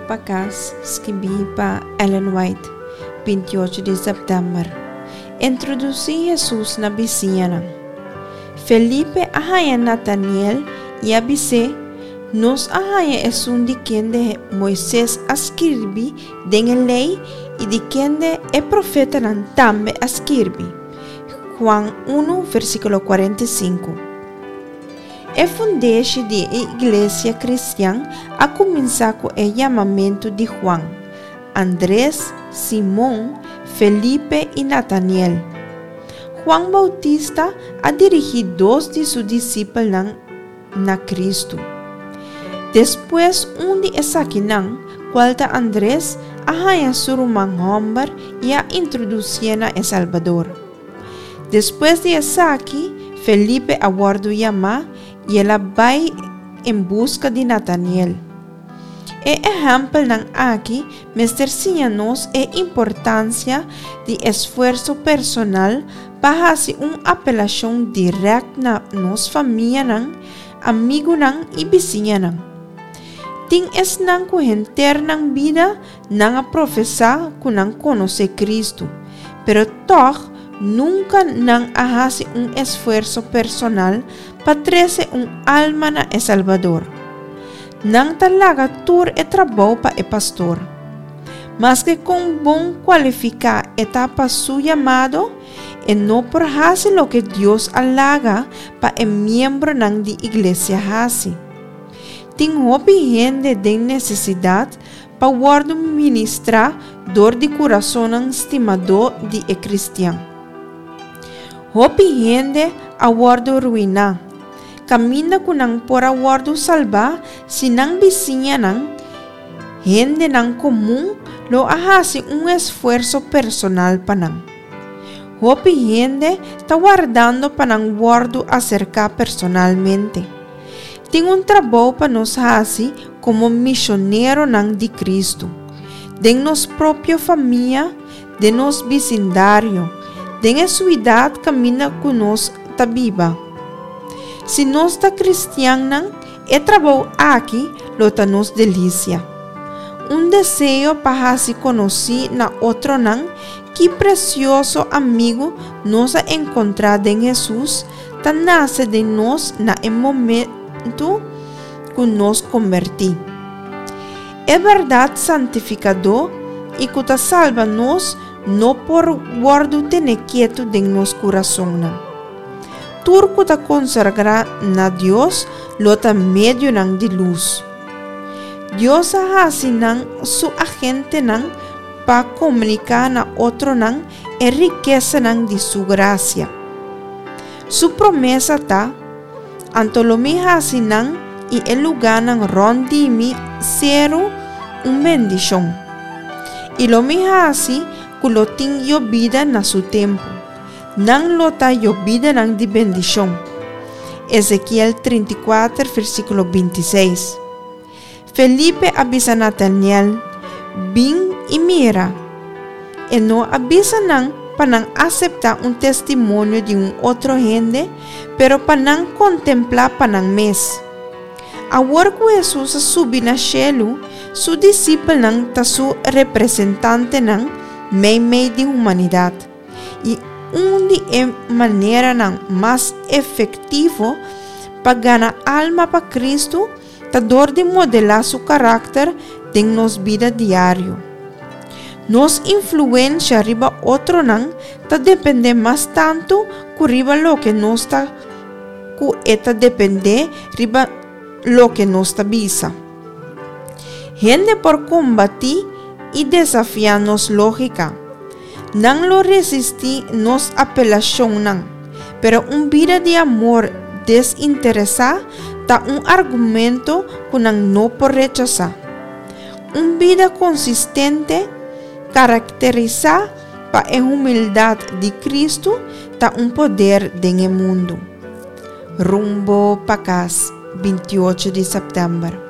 Pacas, escrevi para Ellen White, 28 de setembro. Introduzi Jesus na vizinha. Felipe ahaya Nathaniel e abise, nos ahaya es un de quien de Moisés escrevi den a lei e de quien de é profeta nan tambe escrevi. Juan 1, versículo 45. É fundeixe de igreja cristã a começar com o chamamento de Juan, Andrés, Simão, Felipe e Nathaniel. Juan Bautista a dirigir 2 de seus discípulos na Cristo. Depois, de Esaquinan, qualta Andrés, a haya surumang hombar e a introduzir na El Salvador. Depois de Esaqui, Felipe aguardou chamar e ela vai em busca de Nathaniel. E exemplo nan aqui mostra-nos a importância de esforço personal para fazer uma apelação direta na nossa família, amigo e vizinha. Tem es nan correnter nan vida nan a professar que nan conhecer Cristo, pero toch nunca nan a fazer esforço personal para trazer alma na El Salvador. Nang talaga tur e trabalho para o pastor. Mas que com bom qualificar etapa su chamado e não por fazer lo que Deus alaga para o membro nang de igreja hace. Tem hobby gente de necessidade para guardo ministrar dor de coração nang estimador de cristiano. Hobby gente a guardo ruina. Camina ko nang por awardo salba sinang vizinha nang gente nang comum lo ahasi esforço personal panang. Hopi gente está guardando panang guardo acerca personalmente. Tem trabalho para nos hasi como misionero nang de Cristo. De nos própria família, de nos vecindario, de suidade camina com nos tabiba. Se nós está cristianos, é trabalho aqui, lota nos delícia. Desejo para se conhecer na outro nan, que precioso amigo nos a encontrar em Jesus, tá nasce de nós na momento que nos converti. É verdade santificador e que tá salva nós, não por guardo tener quieto de nos coração. Turco ta consagra na Deus, lota medio nang de luz. Deus ahasi nang su agente nang pa comunicar na outro nang e riqueza nang de su gracia. Su promesa ta, antolomi hasi nang e el lugar nang rondimi zero bendición. E lo mi hasi kuloting yo vida na su tempo. Nang lota llovida nang de bendición. Ezequiel 34, versículo 26. Felipe avisa Nathaniel, ven y mira. E no avisa nang panang aceptar testimonio de otro gente, pero panang contemplar panang mes. Ahora que Jesús subi na cielo, su discípulo nang ta su representante nang mei de humanidad. E de maneira mais efetivo para ganhar alma para Cristo, tá dor de modelar seu caráter em nossa vida diária. Nos influência riba outro não tá depender mais tanto que riba lo que nos tá que eta depender riba lo que nos tá bisa. Gente por combatir e desafiar nos lógica. Nang lo resistir nos apelación nang, pero vida de amor desinteresada ta argumento que nang no por rechazar. Vida consistente caracterizada pa humildad de Cristo ta poder en el mundo. Rumbo Pacas, 28 de septiembre.